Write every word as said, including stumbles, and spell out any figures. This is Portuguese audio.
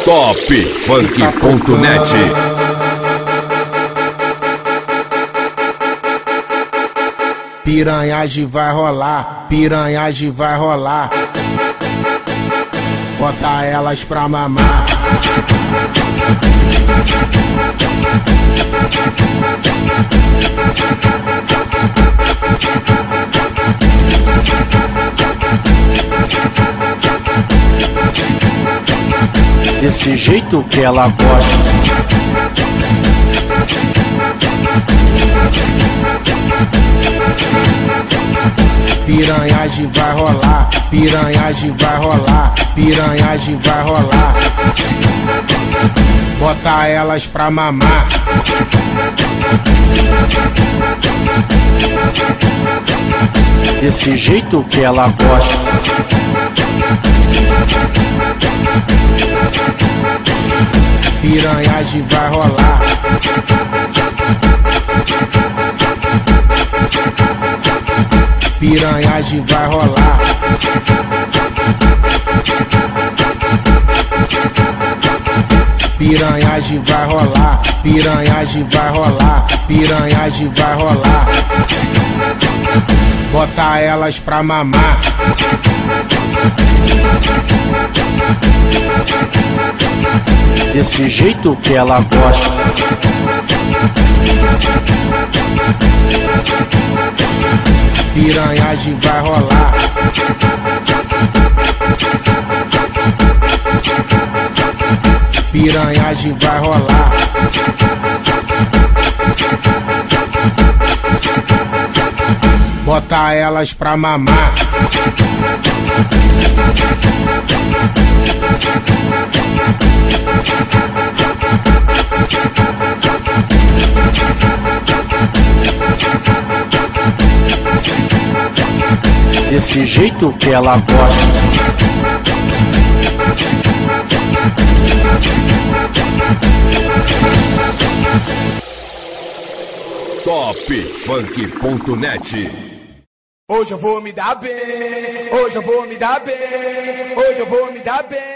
top funk ponto net. Piranhagem vai rolar, piranhagem vai rolar. Bota elas pra mamar. Desse jeito que ela gosta. Piranhagem vai rolar, piranhagem vai rolar, piranhagem vai rolar. Bota elas pra mamar. Desse jeito que ela gosta. Piranhagem vai rolar. Piranhagem vai rolar. Piranhagem vai rolar. Piranhagem vai rolar. Piranhagem vai rolar. Bota elas pra mamar. Desse jeito que ela gosta. Piranhagem vai rolar. Piranhagem vai rolar. Bota elas pra mamar. Desse jeito que ela gosta. top funk ponto net. Hoje eu vou me dar bem, hoje eu vou me dar bem, hoje eu vou me dar bem.